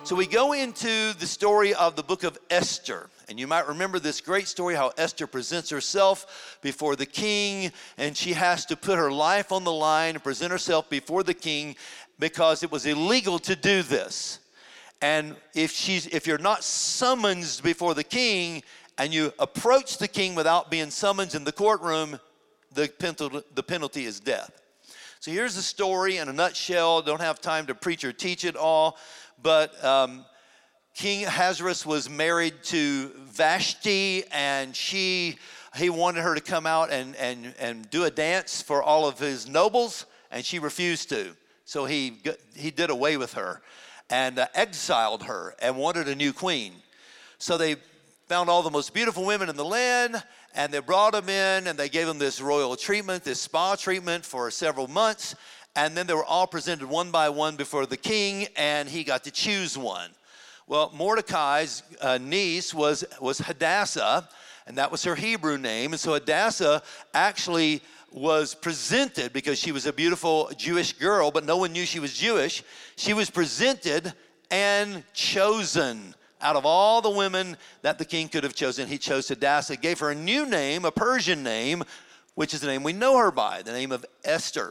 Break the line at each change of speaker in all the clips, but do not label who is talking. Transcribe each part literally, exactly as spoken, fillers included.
So we go into the story of the book of Esther. And you might remember this great story how Esther presents herself before the king, and she has to put her life on the line and present herself before the king because it was illegal to do this. And if she's if you're not summoned before the king and you approach the king without being summoned in the courtroom, the penalty, the penalty is death. So here's the story in a nutshell. Don't have time to preach or teach it all, but um, King Ahasuerus was married to Vashti, and she he wanted her to come out and, and, and do a dance for all of his nobles, and she refused to. So he he did away with her and uh, exiled her and wanted a new queen. So they found all the most beautiful women in the land, and they brought them in, and they gave them this royal treatment, this spa treatment for several months, and then they were all presented one by one before the king, and he got to choose one. Well, Mordecai's uh, niece was, was Hadassah, and that was her Hebrew name. And so Hadassah actually was presented, because she was a beautiful Jewish girl, but no one knew she was Jewish. She was presented and chosen. Out of all the women that the king could have chosen, he chose Hadassah, gave her a new name, a Persian name, which is the name we know her by, the name of Esther.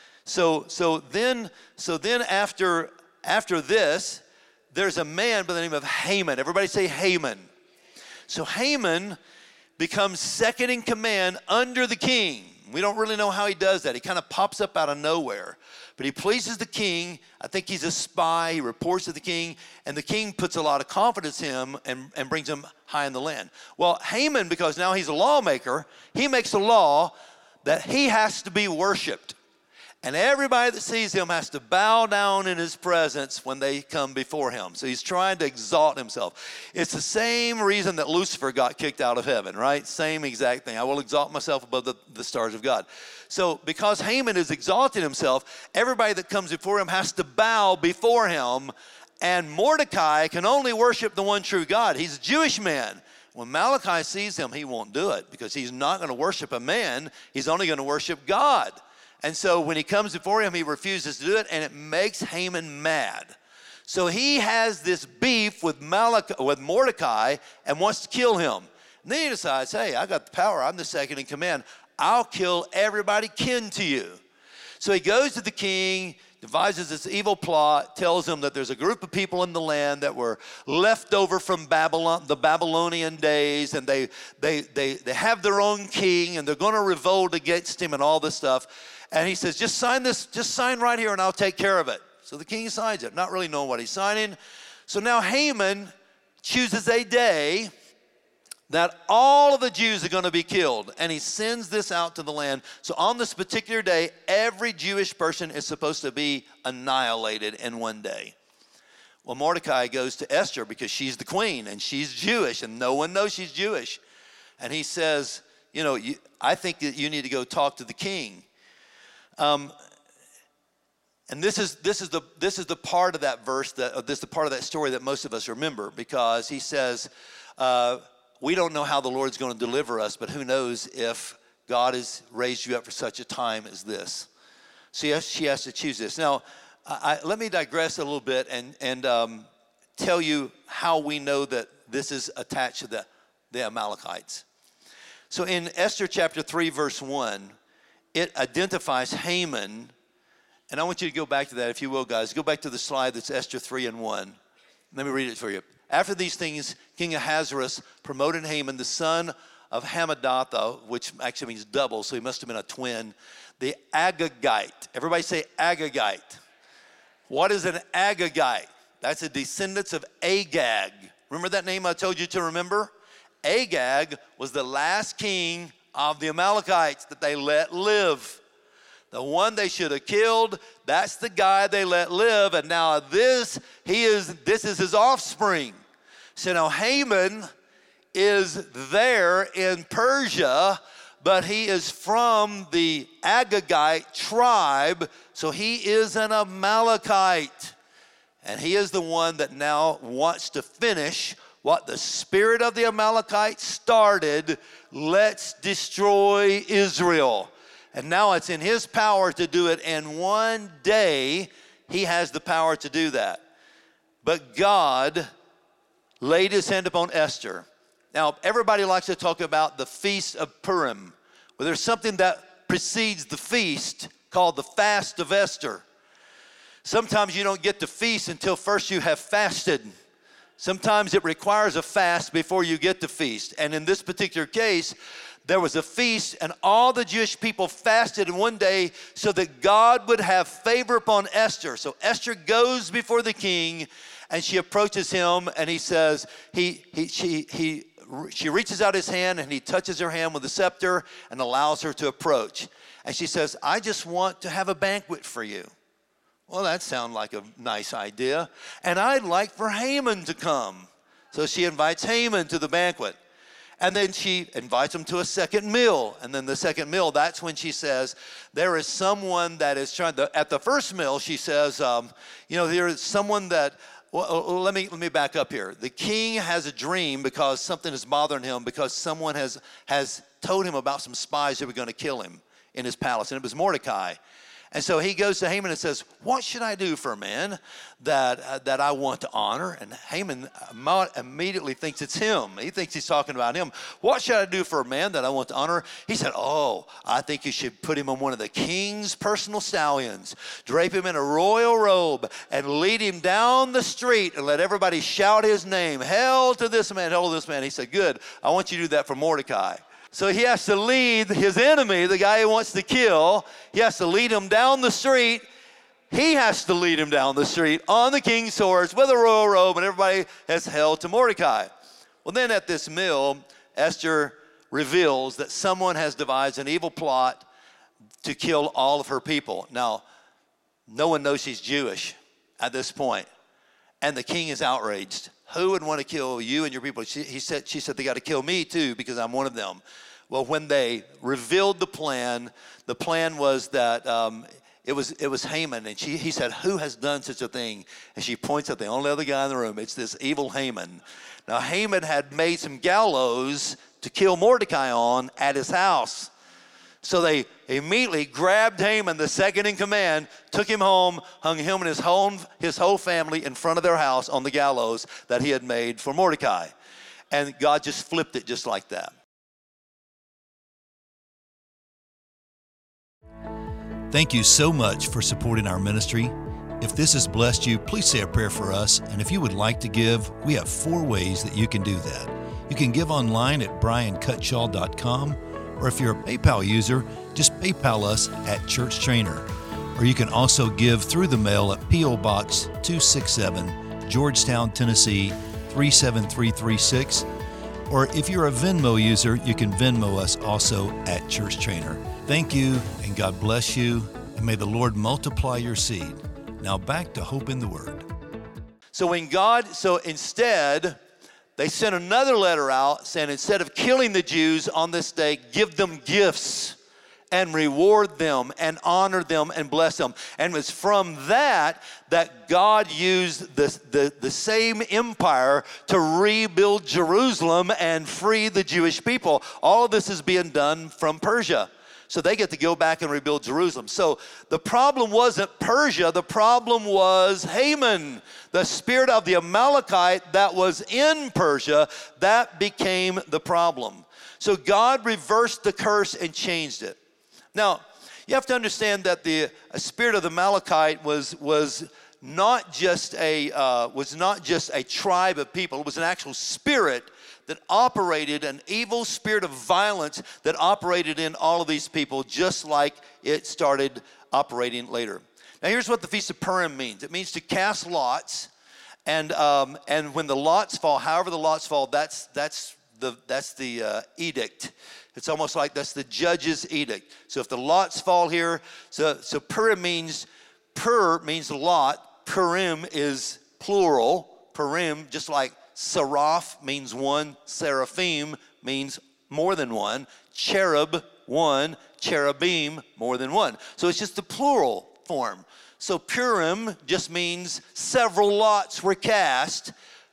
So, so then, so then after, after this, there's a man by the name of Haman. Everybody say Haman. So Haman becomes second in command under the king. We don't really know how he does that. He kind of pops up out of nowhere. But he pleases the king. I think he's a spy. He reports to the king. And the king puts a lot of confidence in him and, and brings him high in the land. Well, Haman, because now he's a lawmaker, he makes a law that he has to be worshiped. And everybody that sees him has to bow down in his presence when they come before him. So he's trying to exalt himself. It's the same reason that Lucifer got kicked out of heaven, right? Same exact thing. I will exalt myself above the, the stars of God. So because Haman is exalting himself, everybody that comes before him has to bow before him. And Mordecai can only worship the one true God. He's a Jewish man. When Malachi sees him, he won't do it, because he's not going to worship a man. He's only going to worship God. And so when he comes before him, he refuses to do it, and it makes Haman mad. So he has this beef with Malachi, with Mordecai, and wants to kill him. And then he decides, hey, I got the power. I'm the second in command. I'll kill everybody kin to you. So he goes to the king, devises this evil plot, tells him that there's a group of people in the land that were left over from Babylon, the Babylonian days, and they they they they have their own king, and they're going to revolt against him and all this stuff. And he says, just sign this, just sign right here and I'll take care of it. So the king signs it, not really knowing what he's signing. So now Haman chooses a day that all of the Jews are going to be killed. And he sends this out to the land. So on this particular day, every Jewish person is supposed to be annihilated in one day. Well, Mordecai goes to Esther because she's the queen and she's Jewish and no one knows she's Jewish. And he says, you know, you, I think that you need to go talk to the king. Um, and this is this is the this is the part of that verse that uh, this is the part of that story that most of us remember, because he says, uh, we don't know how the Lord's going to deliver us, but who knows if God has raised you up for such a time as this. So yes, she has to choose this. Now, I, I, let me digress a little bit and and um, tell you how we know that this is attached to the the Amalekites. So in Esther chapter three, verse one. It identifies Haman, and I want you to go back to that, if you will, guys. Go back to the slide that's Esther three and one. Let me read it for you. After these things, King Ahasuerus promoted Haman, the son of Hammedatha, which actually means double, so he must have been a twin, the Agagite. Everybody say Agagite. What is an Agagite? That's a descendant of Agag. Remember that name I told you to remember? Agag was the last king of the Amalekites that they let live. The one they should have killed, that's the guy they let live. And now this, he is, this is his offspring. So now Haman is there in Persia, but he is from the Agagite tribe, so he is an Amalekite. And he is the one that now wants to finish what the spirit of the Amalekites started. Let's destroy Israel. And now it's in his power to do it, and one day he has the power to do that. But God laid his hand upon Esther. Now, everybody likes to talk about the Feast of Purim. Well, there's something that precedes the feast called the Fast of Esther. Sometimes you don't get to feast until first you have fasted. Sometimes it requires a fast before you get to feast. And in this particular case, there was a feast and all the Jewish people fasted in one day so that God would have favor upon Esther. So Esther goes before the king and she approaches him and he says, he, he, she, he, she reaches out his hand and he touches her hand with the scepter and allows her to approach. And she says, I just want to have a banquet for you. Well, that sounds like a nice idea. And I'd like for Haman to come. So she invites Haman to the banquet. And then she invites him to a second meal. And then the second meal, that's when she says, there is someone that is trying to, at the first meal, she says, um, you know, there is someone that, well, let me let me back up here. The king has a dream because something is bothering him because someone has, has told him about some spies who were going to kill him in his palace. And it was Mordecai. And so he goes to Haman and says, what should I do for a man that, uh, that I want to honor? And Haman immediately thinks it's him. He thinks he's talking about him. What should I do for a man that I want to honor? He said, oh, I think you should put him on one of the king's personal stallions, drape him in a royal robe, and lead him down the street and let everybody shout his name. Hail to this man, hail to this man. He said, good, I want you to do that for Mordecai. So he has to lead his enemy, the guy he wants to kill. He has to lead him down the street. He has to lead him down the street on the king's horse with a royal robe, and everybody has held to Mordecai. Well, then at this meal, Esther reveals that someone has devised an evil plot to kill all of her people. Now, no one knows she's Jewish at this point, and the king is outraged. Who would want to kill you and your people? She, he said, she said, they got to kill me too because I'm one of them. Well, when they revealed the plan, the plan was that um, it was it was Haman. And she, he said, who has done such a thing? And she points at the only other guy in the room. It's this evil Haman. Now, Haman had made some gallows to kill Mordecai on at his house. So they immediately grabbed Haman, the second in command, took him home, hung him and his whole, his whole family in front of their house on the gallows that he had made for Mordecai. And God just flipped it just like that.
Thank you so much for supporting our ministry. If this has blessed you, please say a prayer for us. And if you would like to give, we have four ways that you can do that. You can give online at brian cutshaw dot com. Or if you're a PayPal user, just PayPal us at Church Trainer. Or you can also give through the mail at P O Box two sixty-seven, Georgetown, Tennessee three seven three three six. Or if you're a Venmo user, you can Venmo us also at Church Trainer. Thank you, and God bless you, and may the Lord multiply your seed. Now back to Hope in the Word.
So when God, so instead, they sent another letter out saying instead of killing the Jews on this day, give them gifts and reward them and honor them and bless them. And it's from that that God used the, the, the same empire to rebuild Jerusalem and free the Jewish people. All of this is being done from Persia. So they get to go back and rebuild Jerusalem. So the problem wasn't Persia. The problem was Haman, the spirit of the Amalekite that was in Persia. That became the problem. So God reversed the curse and changed it. Now, you have to understand that the spirit of the Amalekite was was not just a uh, was not just a tribe of people. It was an actual spirit that operated, an evil spirit of violence that operated in all of these people, just like it started operating later. Now, here's what the Feast of Purim means. It means to cast lots, and um, and when the lots fall, however the lots fall, that's that's the that's the uh, edict. It's almost like that's the judge's edict. So if the lots fall here, so so Purim means Pur means lot. Purim is plural. Purim, just like Seraph means one, seraphim means more than one, cherub, one, cherubim, more than one. So it's just the plural form. So Purim just means several lots were cast,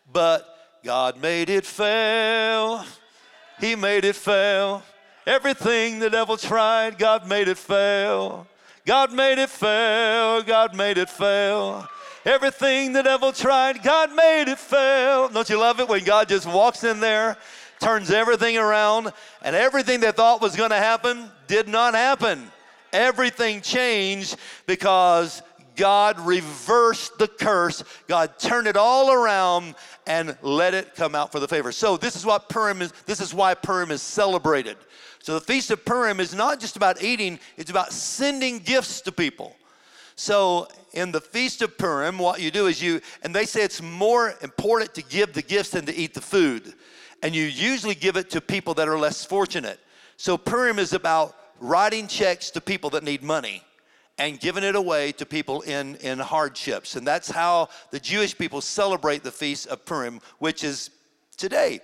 but God made it fail. He made it fail. Everything the devil tried, God made it fail. God made it fail. God made it fail. Everything the devil tried, God made it fail. Don't you love it when God just walks in there, turns everything around, and everything they thought was going to happen did not happen. Everything changed because God reversed the curse. God turned it all around and let it come out for the favor. So this is what Purim is. This is why Purim is celebrated. So the Feast of Purim is not just about eating, it's about sending gifts to people. So in the Feast of Purim, what you do is you, and they say it's more important to give the gifts than to eat the food. And you usually give it to people that are less fortunate. So Purim is about writing checks to people that need money and giving it away to people in, in hardships. And that's how the Jewish people celebrate the Feast of Purim, which is today.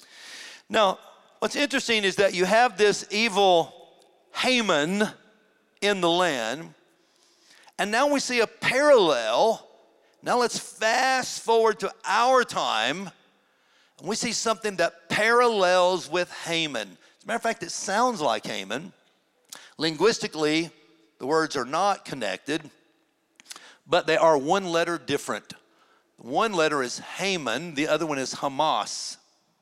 Now, what's interesting is that you have this evil Haman in the land, and now we see a parallel. Now let's fast forward to our time, and we see something that parallels with Haman. As a matter of fact, it sounds like Haman. Linguistically, the words are not connected, but they are one letter different. One letter is Haman, the other one is Hamas.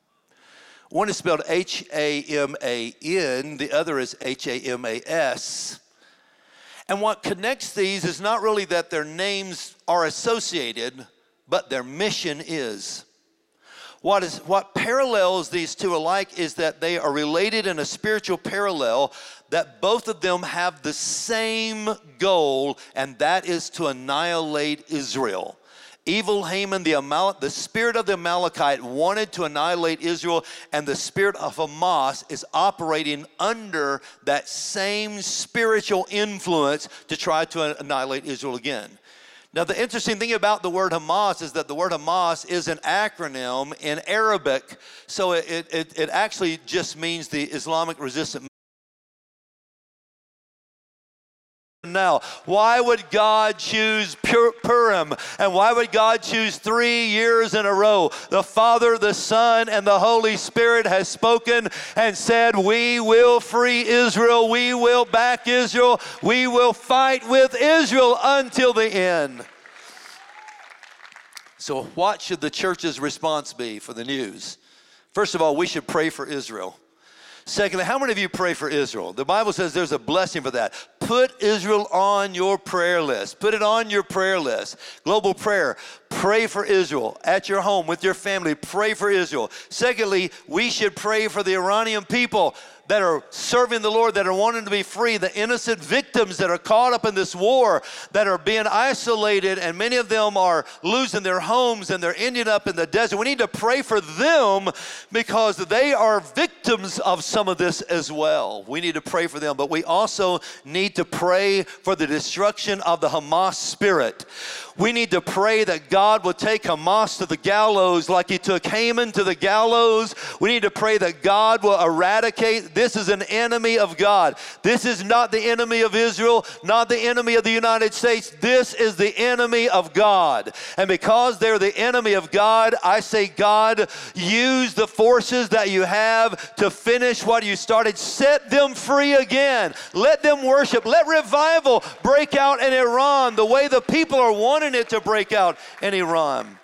One is spelled H A M A N, the other is H A M A S. And what connects these is not really that their names are associated, but their mission is. What is what parallels these two alike is that they are related in a spiritual parallel, that both of them have the same goal, and that is to annihilate Israel. Evil Haman, the Amal- the spirit of the Amalekite, wanted to annihilate Israel, and the spirit of Hamas is operating under that same spiritual influence to try to annihilate Israel again. Now, the interesting thing about the word Hamas is that the word Hamas is an acronym in Arabic, so it, it, it actually just means the Islamic resistance. Now, why would God choose Purim? And why would God choose three years in a row? The Father, the Son, and the Holy Spirit has spoken and said, we will free Israel. We will back Israel. We will fight with Israel until the end. So what should the church's response be for the news? First of all, we should pray for Israel. Secondly, how many of you pray for Israel? The Bible says there's a blessing for that. Put Israel on your prayer list. Put it on your prayer list. Global prayer. Pray for Israel. At your home, with your family, pray for Israel. Secondly, we should pray for the Iranian people that are serving the Lord, that are wanting to be free, the innocent victims that are caught up in this war, that are being isolated, and many of them are losing their homes and they're ending up in the desert. We need to pray for them because they are victims of some of this as well. We need to pray for them, but we also need to pray for the destruction of the Hamas spirit. We need to pray that God will take Hamas to the gallows like he took Haman to the gallows. We need to pray that God will eradicate. This is an enemy of God. This is not the enemy of Israel, not the enemy of the United States. This is the enemy of God. And because they're the enemy of God, I say, God, use the forces that you have to finish what you started. Set them free again. Let them worship. Let revival break out in Iran the way the people are wanting it to break out in Iran.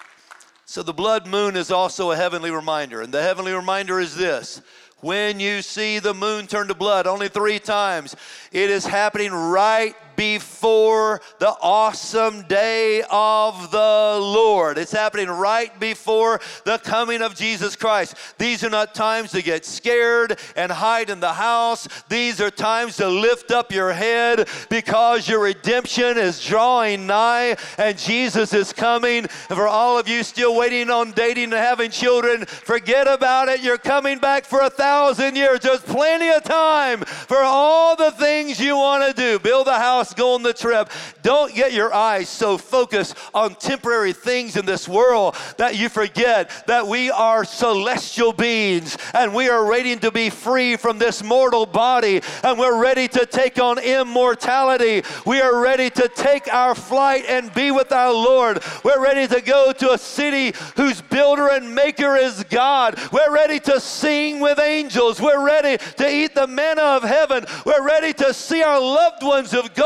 So the blood moon is also a heavenly reminder. And the heavenly reminder is this: when you see the moon turn to blood only three times, it is happening right before the awesome day of the Lord. It's happening right before the coming of Jesus Christ. These are not times to get scared and hide in the house. These are times to lift up your head because your redemption is drawing nigh and Jesus is coming. And for all of you still waiting on dating and having children, forget about it. You're coming back for a thousand years. There's plenty of time for all the things you want to do. Build a house, go on the trip. Don't get your eyes so focused on temporary things in this world that you forget that we are celestial beings and we are ready to be free from this mortal body, and we're ready to take on immortality. We are ready to take our flight and be with our Lord. We're ready to go to a city whose builder and maker is God. We're ready to sing with angels. We're ready to eat the manna of heaven. We're ready to see our loved ones of gone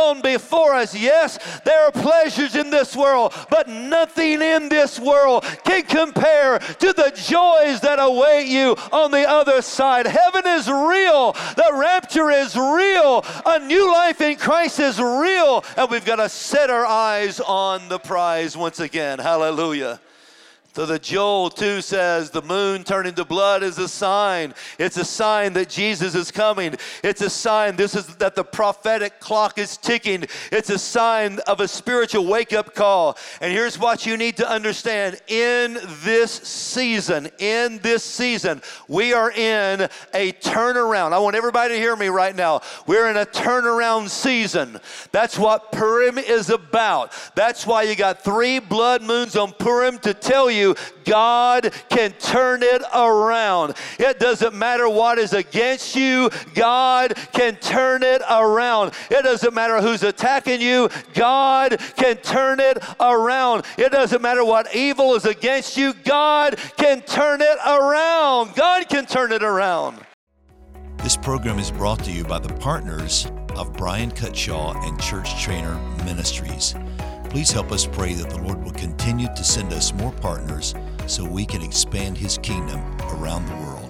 gone before us. Yes, there are pleasures in this world, but nothing in this world can compare to the joys that await you on the other side. Heaven is real. The rapture is real. A new life in Christ is real. And we've got to set our eyes on the prize once again. Hallelujah. So the Joel two says the moon turning to blood is a sign. It's a sign that Jesus is coming. It's a sign this is that the prophetic clock is ticking. It's a sign of a spiritual wake-up call. And here's what you need to understand. In this season, in this season, we are in a turnaround. I want everybody to hear me right now. We're in a turnaround season. That's what Purim is about. That's why you got three blood moons on Purim to tell you God can turn it around. It doesn't matter what is against you, God can turn it around. It doesn't matter who's attacking you, God can turn it around. It doesn't matter what evil is against you, God can turn it around. God can turn it around.
This program is brought to you by the partners of Brian Cutshaw and Church Trainer Ministries. Please help us pray that the Lord will continue to send us more partners so we can expand His kingdom around the world.